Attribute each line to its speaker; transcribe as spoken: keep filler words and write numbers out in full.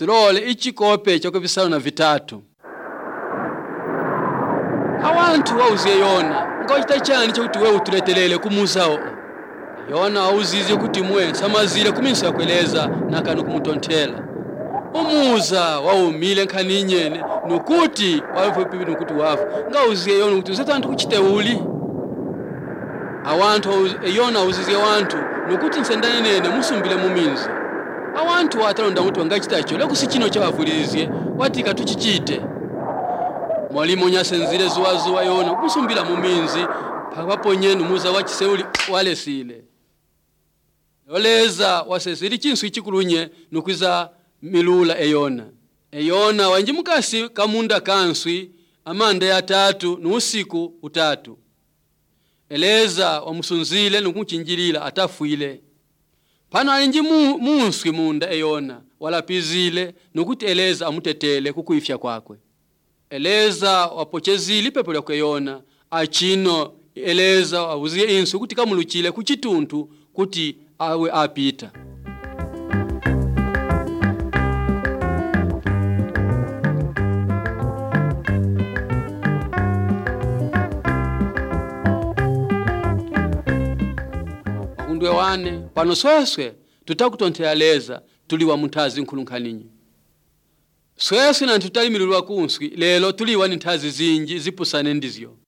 Speaker 1: tulole ichikope chako bisano na vitatu. Awantu wauziye Yona ngochita cyane cyo kuti wewe utuletelele kumuzao. Yona auzize kuti mwe samazile kuminso yakweleza nakanu kumutontela. Umuza waumile nkhani nyene nukuti wafu pipi nukuti wafu ngauziye Yona kuti uzetantu kuchite uli. Awantu Yona auzize wantu nukuti nsendane nene musumbile muminzi. Awantu watalonda kuti wangachitacho lekusichino cyawavulizie watika tuchichite. Mwalimu nyasenzile zuwa zuwa Yona kusumbila muminzi papaponye numuza wachiseuli walesile. Oleza wasesili chinsu ichikulunye nukwiza milula eyona. Eyona wanji mukasi kamunda kanswi amande ya tatu nusiku utatu. Eleza wamusunzile nukumuchinjilila atafuile. Pano alinji mu, munswi munda eyona walapizile nukuti eleza amutetele kukuifya kwakwe. Eleza wapochezili pepo lya Yona achino eleza wabuzie insu kuti kamuluchile kuchituntu kuti awe apita. Wakundwe wane pano sweswe tutakutontea leza tuliwa muntazi nkulunkaninyi. Sweswe na tutali milulwa kunswi lelo tuliwa nintazi zinji zipusane ndizyo.